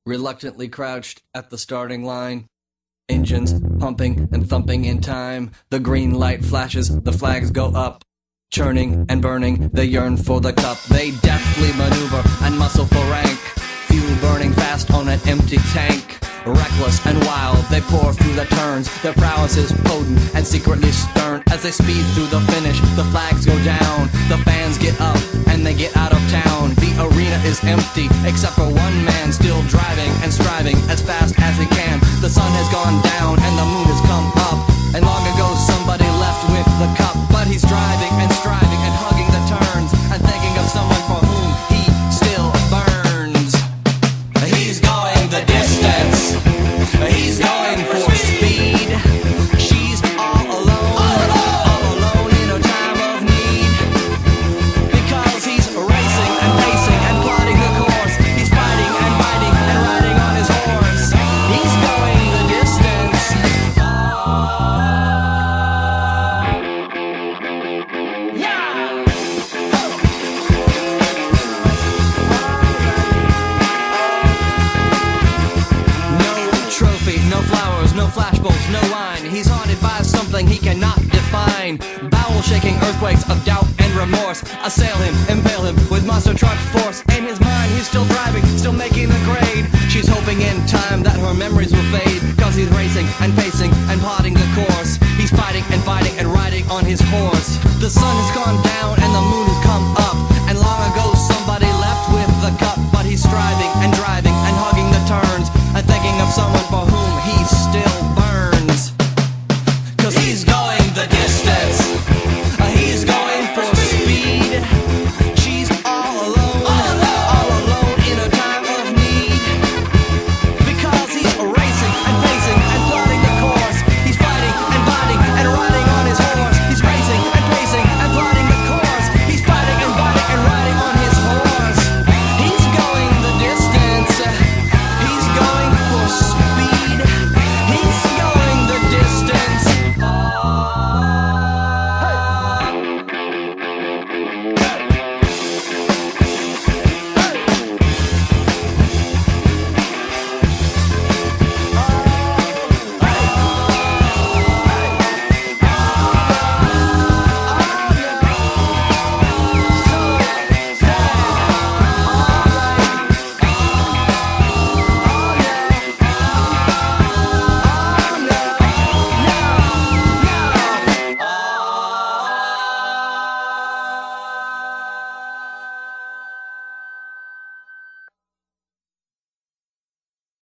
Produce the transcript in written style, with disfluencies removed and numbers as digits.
reluctantly crouched at the starting line. Engines pumping and thumping in time. The green light flashes, the flags go up. Churning and burning, they yearn for the cup. They deftly maneuver and muscle for rank. Fuel burning fast on an empty tank. Reckless and wild, they pour through the turns. Their prowess is potent and secretly stern. As they speed through the finish, the flags go down. The fans get up and they get out of town. The arena is empty, except for one man still driving and striving as fast as he can. The sun has gone down and the moon has come up. And long ago somebody left with the cup. But he's driving and striving and hugging the turns and thinking of someone for whom he still burns. He's going the distance. He's going for speed. She's all alone in her time of need. Because he's racing and pacing and plotting the course. He's fighting and biting and riding on his horse. He's going the distance. Yeah! Trophy, no flowers, no flashbulbs, no wine. He's haunted by something he cannot define. Bowel-shaking earthquakes of doubt and remorse assail him, impale him with monster truck force. In his mind, he's still driving, still making the grade. She's hoping in time that her memories will fade. Cause he's racing and pacing and plotting the course. He's fighting and fighting and riding on his horse. The sun has gone